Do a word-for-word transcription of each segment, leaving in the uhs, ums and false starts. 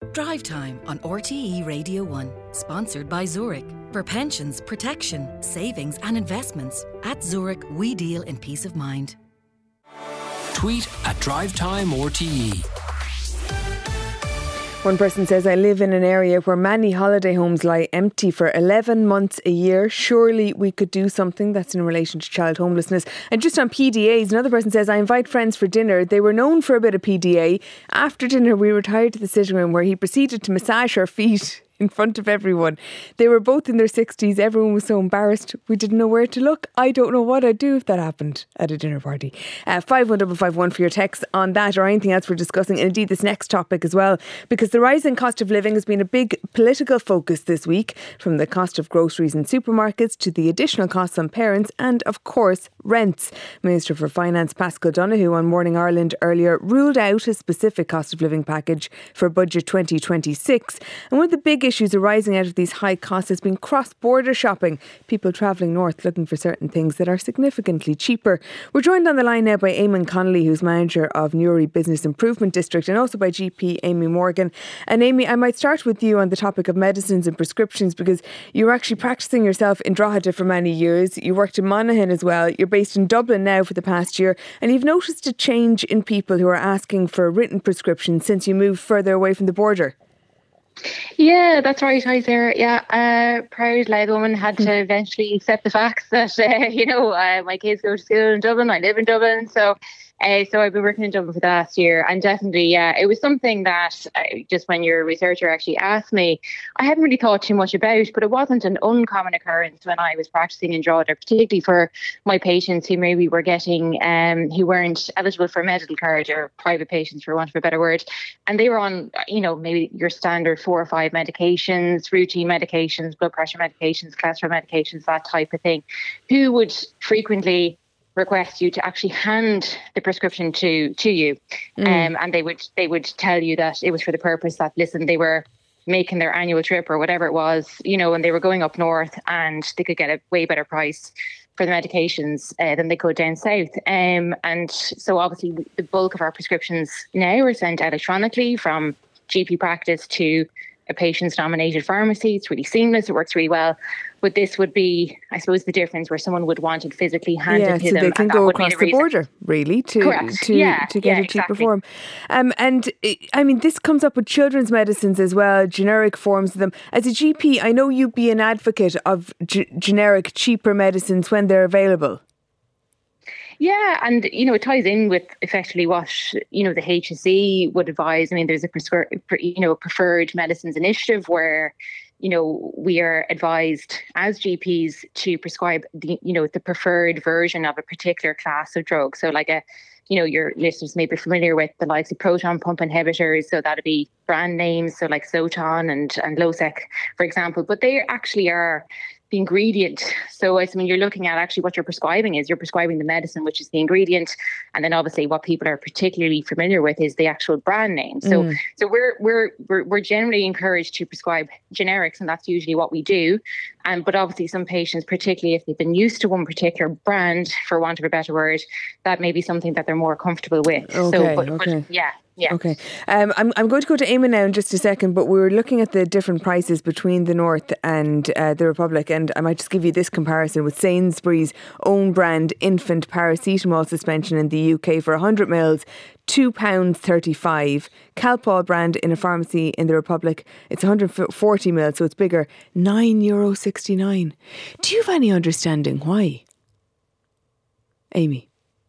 Drive Time on R T E Radio one, sponsored by Zurich. For pensions, protection, savings and investments, at Zurich we deal in peace of mind. Tweet at Drive Time R T E. One person says, I live in an area where many holiday homes lie empty for eleven months a year. Surely we could do something. That's in relation to child homelessness. And just on P D As, another person says, I invite friends for dinner. They were known for a bit of P D A. After dinner, we retired to the sitting room where he proceeded to massage her feet in front of everyone. They were both in their sixties. Everyone was so embarrassed. We didn't know where to look. I don't know what I'd do if that happened at a dinner party. Uh, five one five five one for your text on that or anything else we're discussing. And indeed this next topic as well, because the rising cost of living has been a big political focus this week, from the cost of groceries in supermarkets to the additional costs on parents and, of course, rents. Minister for Finance Paschal Donohoe on Morning Ireland earlier ruled out a specific cost of living package for budget twenty twenty-six. And one of the big issues arising out of these high costs has been cross-border shopping, people travelling north looking for certain things that are significantly cheaper. We're joined on the line now by Eamon Connolly, who's manager of Newry Business Improvement District, and also by G P Amy Morgan. And Amy, I might start with you on the topic of medicines and prescriptions, because you were actually practising yourself in Drogheda for many years. You worked in Monaghan as well. You're based in Dublin now for the past year, and you've noticed a change in people who are asking for written prescriptions since you moved further away from the border. Yeah, that's right. Hi, Sarah. Yeah, uh, proud lad woman had to eventually accept the facts that, uh, you know, uh, my kids go to school in Dublin. I live in Dublin. So uh, so I've been working in Dublin for the last year. And definitely, yeah, it was something that uh, just when your researcher actually asked me, I hadn't really thought too much about, but it wasn't an uncommon occurrence when I was practicing in Drogheda, particularly for my patients who maybe were getting, um, who weren't eligible for a medical card, or private patients, for want of a better word. And they were on, you know, maybe your standard four or five medications, routine medications, blood pressure medications, cholesterol medications, that type of thing, who would frequently request you to actually hand the prescription to to you. Mm. Um, and they would they would tell you that it was for the purpose that, listen, they were making their annual trip or whatever it was, you know, and they were going up north and they could get a way better price for the medications uh, than they could down south. Um, and so obviously the bulk of our prescriptions now are sent electronically from G P practice to a patient's nominated pharmacy. It's really seamless. It works really well. But this would be, I suppose, the difference where someone would want it physically handed yeah, to so them. they can go across the, the border, really, to Correct. to, yeah, to get yeah, a cheaper exactly. form. Um, and I mean, this comes up with children's medicines as well, generic forms of them. As a G P, I know you'd be an advocate of g- generic, cheaper medicines when they're available. Yeah, and, you know, it ties in with effectively what, you know, the H S E would advise. I mean, there's a, prescri- you know, preferred medicines initiative where, you know, we are advised as G Ps to prescribe the, you know, the preferred version of a particular class of drug. So like a, you know, your listeners may be familiar with the likes of proton pump inhibitors. So that'd be brand names, so like Soton and, and Losec, for example. But they actually are the ingredient. So I mean, you're looking at actually what you're prescribing is you're prescribing the medicine, which is the ingredient. And then obviously what people are particularly familiar with is the actual brand name. So mm. so we're, we're we're we're generally encouraged to prescribe generics, and that's usually what we do. Um, but obviously some patients, particularly if they've been used to one particular brand, for want of a better word, that may be something that they're more comfortable with. Okay, so but, okay. but yeah. Yeah. Okay. Um, I'm I'm going to go to Eamon now in just a second, but we were looking at the different prices between the North and uh, the Republic, and I might just give you this comparison with Sainsbury's own brand infant paracetamol suspension in the U K for one hundred mils, two pounds thirty-five. Calpol brand in a pharmacy in the Republic, it's one hundred forty mils, so it's bigger, nine euro sixty-nine. Do you have any understanding why? Amy?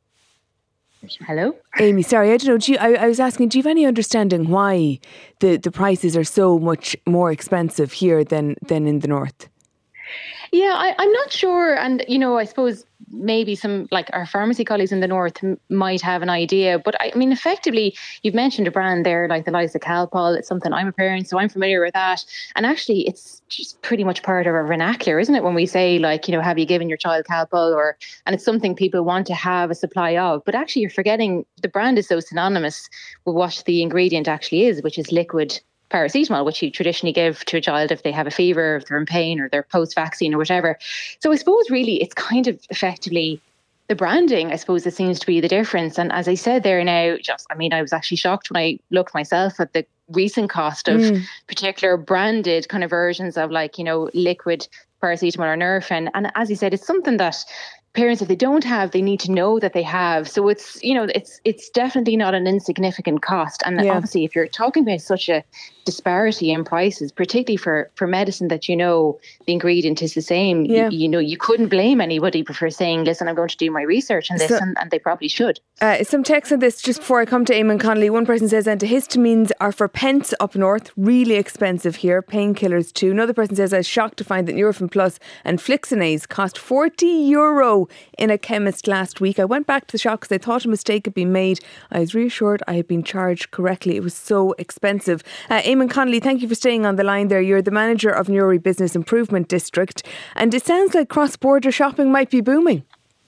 Hello? Amy, sorry, I don't know. Do you, I, I was asking, do you have any understanding why the, the prices are so much more expensive here than, than in the North? Yeah, I, I'm not sure. And, you know, I suppose maybe some, like our pharmacy colleagues in the North m- might have an idea. But I mean, effectively, you've mentioned a brand there, like the likes of Calpol. It's something I'm a parent, so I'm familiar with that. And actually, it's just pretty much part of our vernacular, isn't it? When we say, like, you know, have you given your child Calpol? Or, and it's something people want to have a supply of. But actually, you're forgetting the brand is so synonymous with what the ingredient actually is, which is liquid paracetamol, which you traditionally give to a child if they have a fever, if they're in pain, or they're post-vaccine or whatever. So I suppose really it's kind of effectively the the branding, I suppose, that seems to be the difference. And as I said there now, just, I mean, I was actually shocked when I looked myself at the recent cost of mm. particular branded kind of versions of, like, you know, liquid paracetamol or Nurofen. And as you said, it's something that parents, if they don't have, they need to know that they have. So it's, you know, it's it's definitely not an insignificant cost. And yeah. obviously, if you're talking about such a disparity in prices, particularly for, for medicine that, you know, the ingredient is the same, yeah. you, you know, you couldn't blame anybody for saying, listen, I'm going to do my research on this, so, and, and they probably should. Uh, some text on this just before I come to Eamon Connolly. One person says antihistamines are for pence up north, really expensive here, painkillers too. Another person says I was shocked to find that Nurofen Plus and Flixinase cost forty euro in a chemist last week. I went back to the shop because I thought a mistake had been made. I was reassured I had been charged correctly. It was so expensive. Uh, Eamon Connolly, thank you for staying on the line there. You're the manager of Newry Business Improvement District, and it sounds like cross-border shopping might be booming.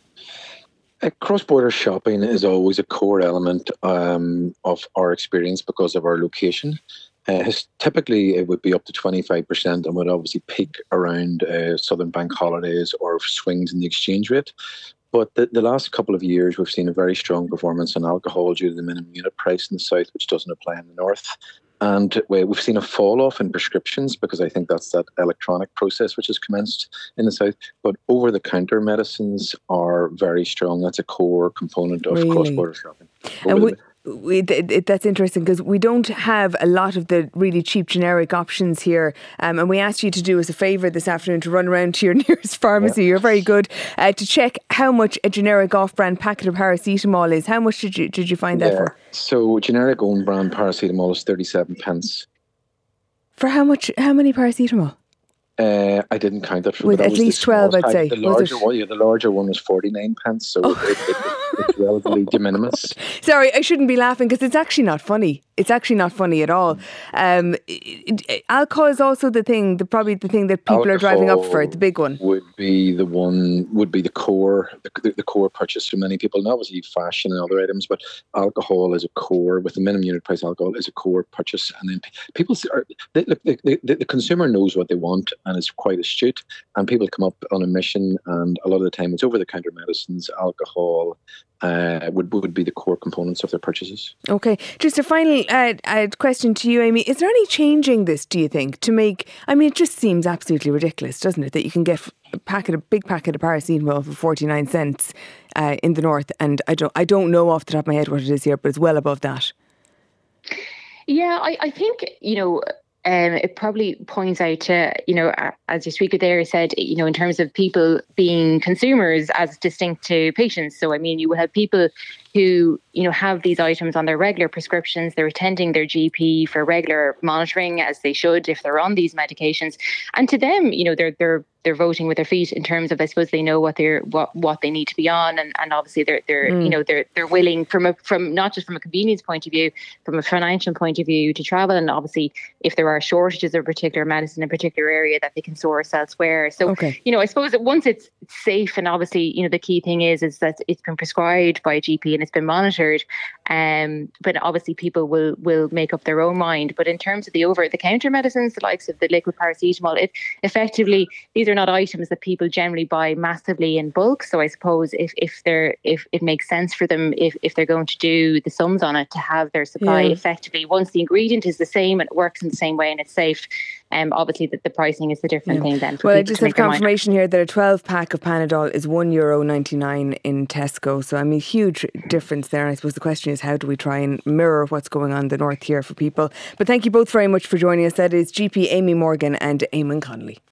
Uh, cross-border shopping is always a core element um, of our experience because of our location. Uh, his, typically, it would be up to twenty-five percent and would obviously peak around uh, Southern Bank holidays or swings in the exchange rate. But the, the last couple of years, we've seen a very strong performance in alcohol due to the minimum unit price in the south, which doesn't apply in the north. And we've seen a fall off in prescriptions because I think that's that electronic process which has commenced in the south. But over-the-counter medicines are very strong. That's a core component of really? cross-border shopping. And we, we, it, that's interesting because we don't have a lot of the really cheap generic options here. Um, and we asked you to do us a favour this afternoon to run around to your nearest pharmacy. Yeah. You're very good uh, to check how much a generic off-brand packet of paracetamol is. How much did you did you find yeah. that for? So generic own-brand paracetamol is thirty-seven pence. For how much? How many paracetamol? Uh, I didn't count that. For, With at least twelve, I'd say. The larger one, yeah, the larger one was forty-nine pence, so oh. it, it, it, it's relatively de minimis. Sorry, I shouldn't be laughing because it's actually not funny. It's actually not funny at all. Um, it, it, alcohol is also the thing, the probably the thing that people alcohol are driving up for. The big one would be the one would be the core, the, the core purchase for many people. And obviously, fashion and other items, but alcohol is a core. With the minimum unit price, alcohol is a core purchase. And then people are the, the, the, the consumer knows what they want and is quite astute. And people come up on a mission, and a lot of the time it's over-the-counter medicines, alcohol. Uh, would would be the core components of their purchases. Okay, just a final uh, uh, question to you, Amy. Is there any changing this, do you think, to make? I mean, it just seems absolutely ridiculous, doesn't it, that you can get a packet, a big packet of paracetamol for forty-nine cents uh, in the north, and I don't, I don't know off the top of my head what it is here, but it's well above that. Yeah, I, I think you know. Um, it probably points out to, you know, as your speaker there said, you know, in terms of people being consumers as distinct to patients. So, I mean, you will have people who, you know, have these items on their regular prescriptions. They're attending their G P for regular monitoring, as they should if they're on these medications. And to them, you know, they're they're they're voting with their feet in terms of, I suppose, they know what they're what, what they need to be on, and, and obviously they're they're mm. you know they're they're willing from a from not just from a convenience point of view, from a financial point of view to travel, and obviously if there are shortages of a particular medicine in a particular area that they can source elsewhere. So okay. you know, I suppose that once it's safe, and obviously you know the key thing is is that it's been prescribed by a G P and it's been monitored. Um, but obviously people will will make up their own mind. But in terms of the over-the-counter medicines, the likes of the liquid paracetamol, it effectively these are not items that people generally buy massively in bulk. So I suppose if if they're if it makes sense for them, if if they're going to do the sums on it, to have their supply yeah. effectively once the ingredient is the same and it works in the same way and it's safe. Um, obviously the, the pricing is a different yeah. thing then. Well, I just have confirmation here that a twelve pack of Panadol is one euro ninety nine in Tesco. So I mean, huge difference there. And I suppose the question is, how do we try and mirror what's going on in the north here for people? But thank you both very much for joining us. That is G P Amy Morgan and Eamon Connolly.